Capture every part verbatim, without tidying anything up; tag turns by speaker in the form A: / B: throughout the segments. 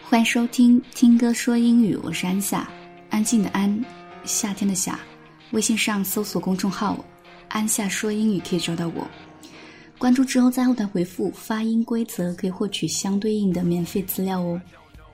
A: 欢迎收听听歌说英语，我是安夏，安静的安，夏天的夏。微信上搜索公众号安夏说英语可以找到我，关注之后在后台回复发音规则，可以获取相对应的免费资料哦。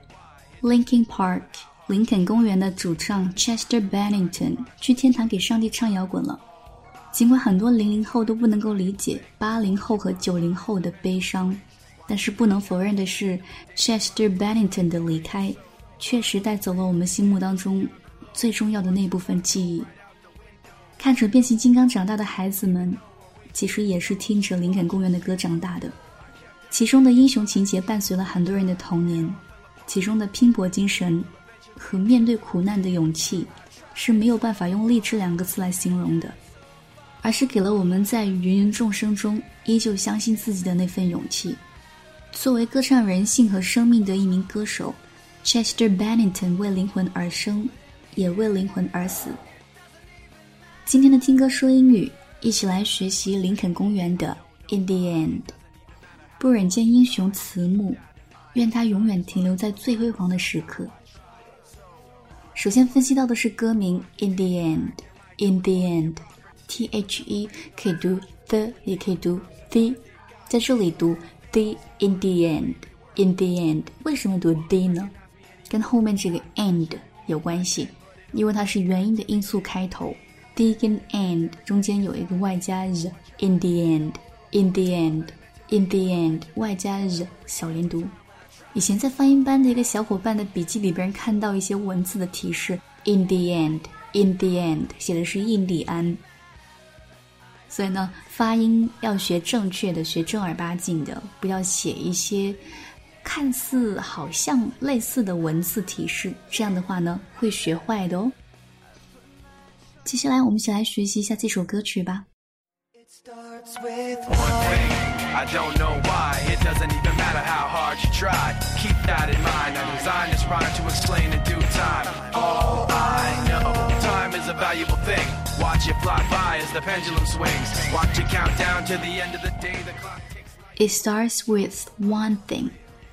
A: Linkin Park 林肯公园的主唱 Chester Bennington 去天堂给上帝唱摇滚了。尽管很多零零后都不能够理解八零后和九零后的悲伤，但是不能否认的是 Chester Bennington 的离开确实带走了我们心目当中最重要的那部分记忆。看着变形金刚长大的孩子们，其实也是听着林肯公园的歌长大的，其中的英雄情节伴随了很多人的童年，其中的拼搏精神和面对苦难的勇气是没有办法用励志两个字来形容的，而是给了我们在芸芸众生中依旧相信自己的那份勇气。作为歌唱人性和生命的一名歌手， Chester Bennington 为灵魂而生，也为灵魂而死。今天的听歌说英语，一起来学习林肯公园的 In the End。 不忍见英雄辞幕，愿他永远停留在最辉煌的时刻。首先分析到的是歌名 In the End。 In the End T H E 可以读 the 也可以读 the， 在这里读 the in the end in the end。 为什么读 the 呢？跟后面这个 end 有关系，因为它是元音的音素开头， the 跟 end 中间有一个外加 r， in the end in the end in the end 外加 r 小连读。以前在发音班的一个小伙伴的笔记里边看到一些文字的提示， in the end in the end 写的是印第安，所以呢，发音要学正确的，学正儿八经的，不要写一些看似好像类似的文字提示，这样的话呢，会学坏的哦。接下来我们一起来学习一下这首歌曲吧。
B: It starts with one thing, I don't know why. It doesn't even matter how hard you try. Keep that in mind. I designed this rhyme to explain in due time. All I know, time is a valuable thing. Watch it fly by as the pendulum swings. Watch it count down to the end of the day. The clock ticks.
A: It starts with one thing.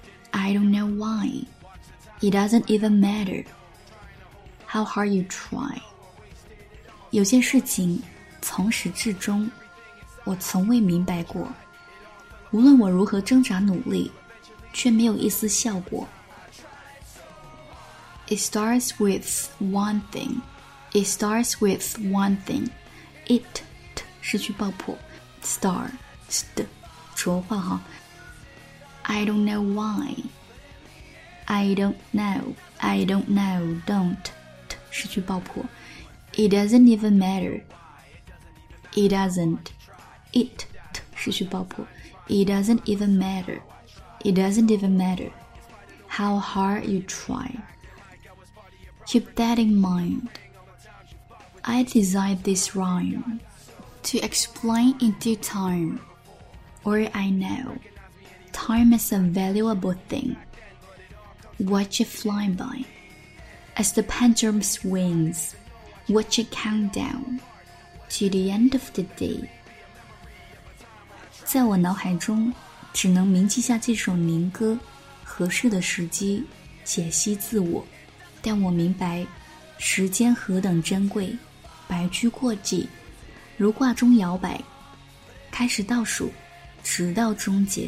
A: I don't know why. It doesn't even matter how hard you try. 有件事情从始至终我从未明白过，无论我如何挣扎努力，却没有一丝效果。 It starts with one thing. It starts with one thing. It t 失去爆破， star st 浊化哈。I don't know why. I don't know. I don't know. Don't t 失去爆破。It doesn't even matter. It doesn't. It t 失去爆破。It doesn't even matter. It doesn't even matter how hard you try. Keep that in mind. I designed this rhyme to explain in due time. Or I know time is a valuable thing. Watch it fly by as the pendulum swings. Watch it count down to the end of the day. 在我脑海中只能铭记下这首民歌，合适的时机解析自我，但我明白时间何等珍贵，白驹过隙，如挂钟摇摆，开始倒数，直到终结。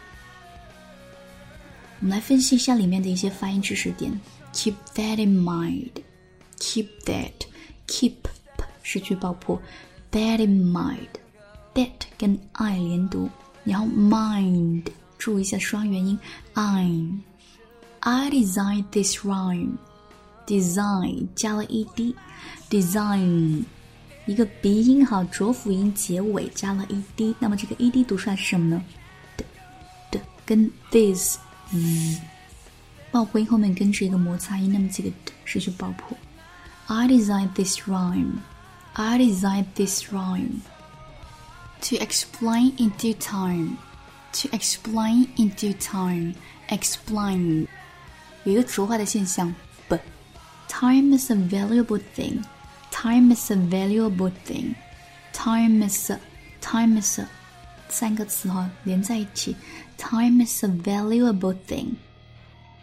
A: 我们来分析一下里面的一些发音知识点。 Keep that in mind. Keep that. Keep 失去爆破。That in mind. That 跟 I 连读，然后 mind 注意一下双元音 I. I designed this rhyme. Design 加了 ed. Design 一个鼻音好，浊辅音结尾加了 ed， 那么这个 ed 读出来是什么呢？的的跟 this 爆破音后面跟着一个摩擦音，那么这个的失去爆破。I designed this rhyme. I designed this rhyme to explain in due time. To explain in due time. Explain 有一个浊化的现象 b. Time is a valuable thing. Time is a valuable thing. Time is a Time is a 三个词哈连在一起。Time is a valuable thing.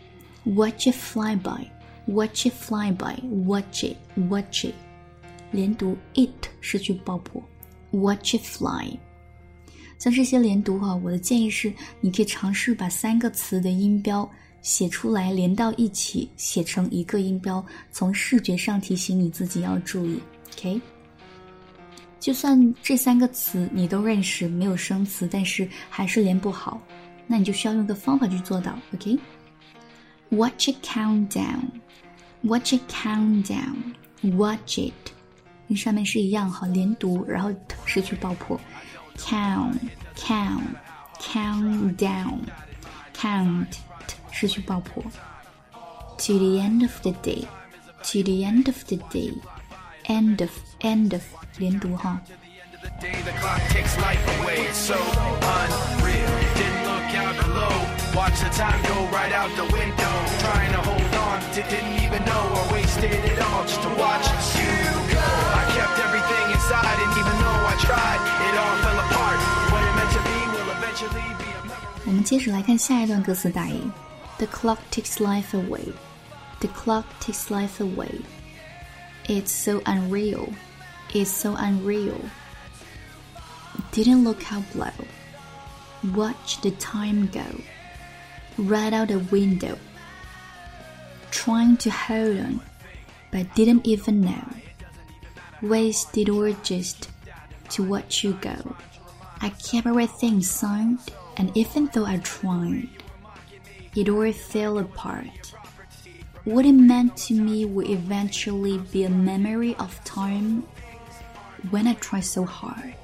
A: Watch it fly by, watch it fly by, watch it, watch it， 连读 it 失去爆破 ，watch it fly。像这些连读哈，我的建议是，你可以尝试把三个词的音标写出来，连到一起，写成一个音标，从视觉上提醒你自己要注意 ，OK？ 就算这三个词你都认识，没有生词，但是还是连不好，那你就需要用个方法去做到 ，OK？Watch it count down, watch it count down, watch it， 跟上面是一样哈，连读，然后 t 失去爆破 ，count, count, count down, count, t 失去爆破 ，to the end of the day, to the end of the day, end of, end of， 连读哈。
B: The clock takes life away, it's so unreal. Didn't look out below, watch the time go right out the window. Trying to hold on, didn't even know I wasted it all just to watch you go. I kept everything inside, and even though I tried, it all fell apart. What it meant to be will eventually be a memory.
A: 我们接着来看下一段歌词大意。The clock takes life away. The clock takes life away. It's so unreal. It's so unreal. Didn't look how below. Watch the time go. Right out the window. Trying to hold on, but didn't even know. Wasted or just to watch you go. I kept everything signed, and even though I tried, it all fell apart. What it meant to me would eventually be a memory of time when I tried so hard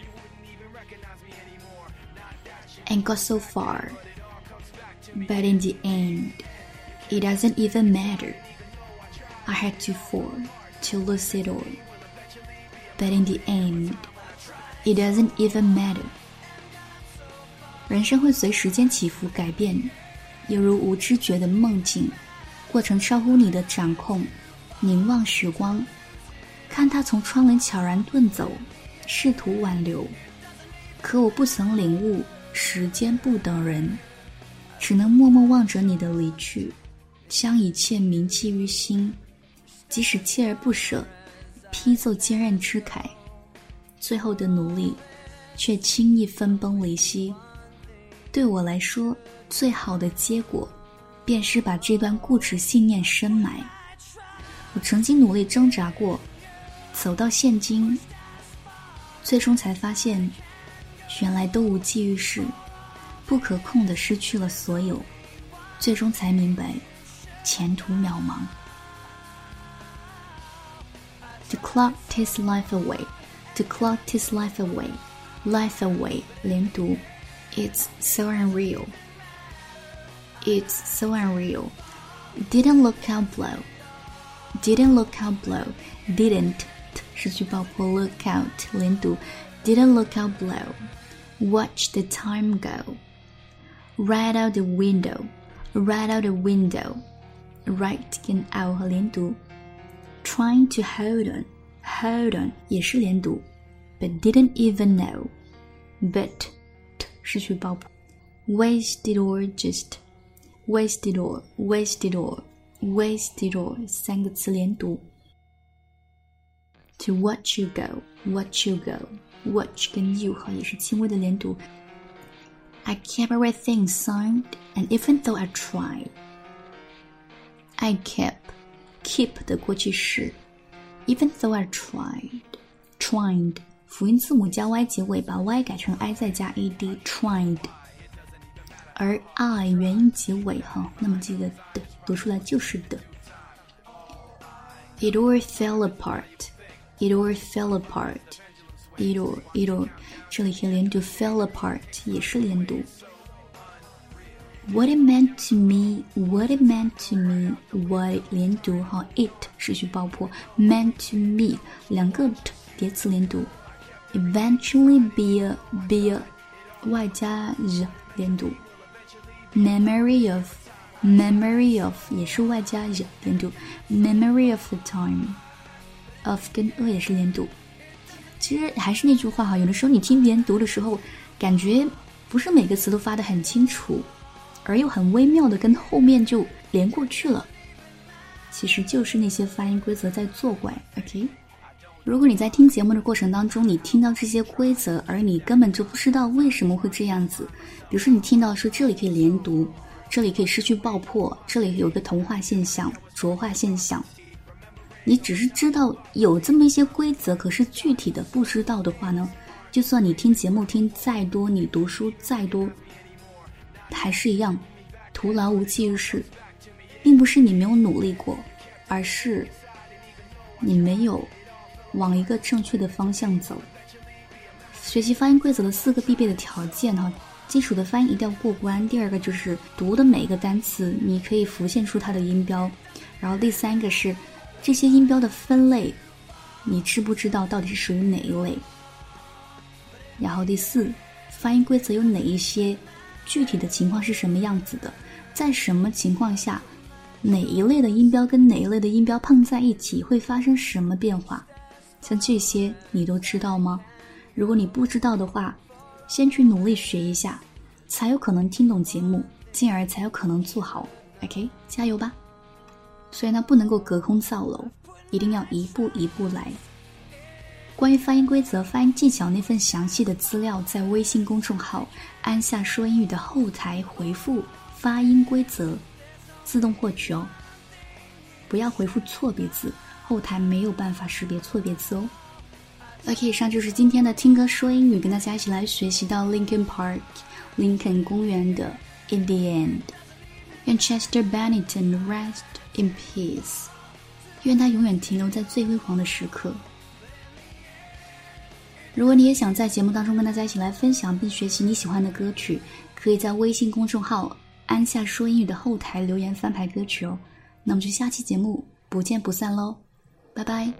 A: and got so far, but in the end, it doesn't even matter. I had to fall to lose it all, but in the end, it doesn't even matter. 人生会随时间起伏改变，犹如无知觉的梦境，过程超乎你的掌控。凝望时光，看它从窗帘悄然遁走，试图挽留，可我不曾领悟，时间不等人，只能默默望着你的离去，将一切铭记于心，即使锲而不舍，披奏坚韧之铠，最后的努力却轻易分崩离析。对我来说，最好的结果便是把这段固执信念深埋。我曾经努力挣扎过，走到现今，最终才发现原来都无济于事，不可控地失去了所有，最终才明白前途渺茫。 The clock takes life away. The clock takes life away. Life away 连读 It's so unreal. It's so unreal. Didn't look out below. Didn't look out below. Didn't 失去爆破 look out 连读 Didn't look out below. Watch the time go. Right out the window. Right out the window. Right 跟 out 和连读 Trying to hold on. Hold on 也是连读 But didn't even know. But 失去爆破 Wasted or just Wasted or Wasted or Wasted or 三个词连读 To watch you go. Watch you go. Watch 跟 you 也是轻微的连读 I kept everything signed, and even though I tried, I kept keep 的过去式 even though I tried tried 辅音字母加 y 结尾，把 y 改成 i 再加 ed tried， 而 I 元音结尾哈，那么这个的读出来就是的。 It all fell apart. It all fell apart. It all, it all 这里可以连读 fell apart 也是连读。 What it meant to me, what it meant to me, what 连读哈 it 失去爆破 meant to me 两个叠词连读 eventually be a, be a 外加 z 连读 memory of, memory of 也是外加 z 连读 memory of the time of 跟 a 也是连读。其实还是那句话哈，有的时候你听别人读的时候，感觉不是每个词都发得很清楚，而又很微妙的跟后面就连过去了，其实就是那些发音规则在作怪 OK。 如果你在听节目的过程当中，你听到这些规则而你根本就不知道为什么会这样子，比如说你听到说这里可以连读，这里可以失去爆破，这里有个同化现象、浊化现象，你只是知道有这么一些规则，可是具体的不知道的话呢，就算你听节目听再多，你读书再多，还是一样徒劳无济事。并不是你没有努力过，而是你没有往一个正确的方向走。学习发音规则的四个必备的条件哈，基础的发音一定要过关。第二个就是读的每一个单词你可以浮现出它的音标，然后第三个是这些音标的分类你知不知道到底是属于哪一类，然后第四，发音规则有哪一些，具体的情况是什么样子的，在什么情况下哪一类的音标跟哪一类的音标碰在一起会发生什么变化，像这些你都知道吗？如果你不知道的话，先去努力学一下，才有可能听懂节目，进而才有可能做好 OK， 加油吧。所以呢，不能够隔空造楼，一定要一步一步来。关于发音规则、发音技巧那份详细的资料，在微信公众号安夏说英语的后台回复发音规则自动获取哦，不要回复错别字，后台没有办法识别错别字哦。OK， 以上就是今天的听歌说英语，跟大家一起来学习到 Lincoln Park 林肯公园的 In the End。 愿 Chester Bennington rest in peace， 愿他永远停留在最辉煌的时刻。如果你也想在节目当中跟大家一起来分享并学习你喜欢的歌曲，可以在微信公众号安夏说英语的后台留言翻牌歌曲哦。那么就下期节目不见不散喽，拜拜。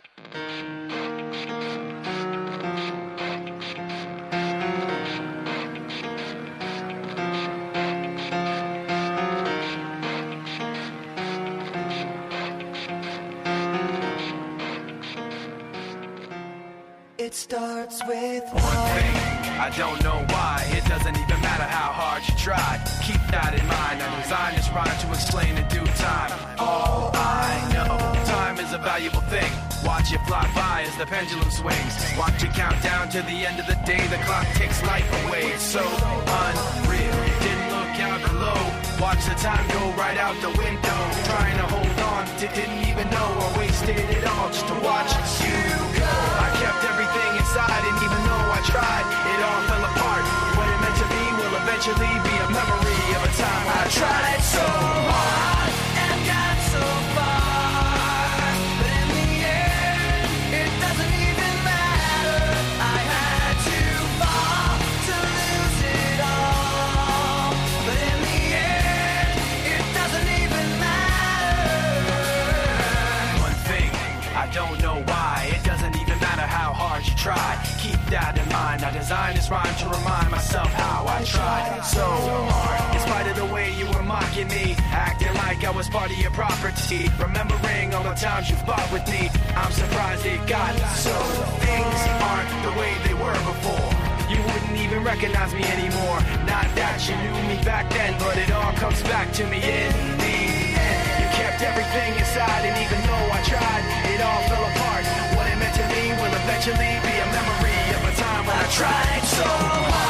B: It starts with one thing, I don't know why. It doesn't even matter how hard you try. Keep that in mind. I designed this rhyme to explain in due time. All I know, time is a valuable thing. Watch it fly by as the pendulum swings. Watch it count down to the end of the day. The clock takes life away. It's so unreal. Didn't look out below. Watch the time go right out the window. Trying to hold on, didn't even know I wasted it all just to watch you go. I kept everything inside, and even though I tried, it all fell apart. What it meant to be will eventually be a memory of a time I tried so hard and got so far. But in the end, it doesn't even matter. I had to fall to lose it all. But in the end, it doesn't even matter. One thing, I don't know why. It doesn't even matter how hard you try. Keep that in mind. I designed this rhyme to remind myself how I tried so hard. In spite of the way you were mocking me, acting like I was part of your property, remembering all the times you fought with me, I'm surprised it got so. Things aren't the way they were before. You wouldn't even recognize me anymore. Not that you knew me back then, but it all comes back to me in the end. You kept everything inside, and even though I tried, it all fell apart. What it meant to me will eventually be a memory of a time when I tried so hard.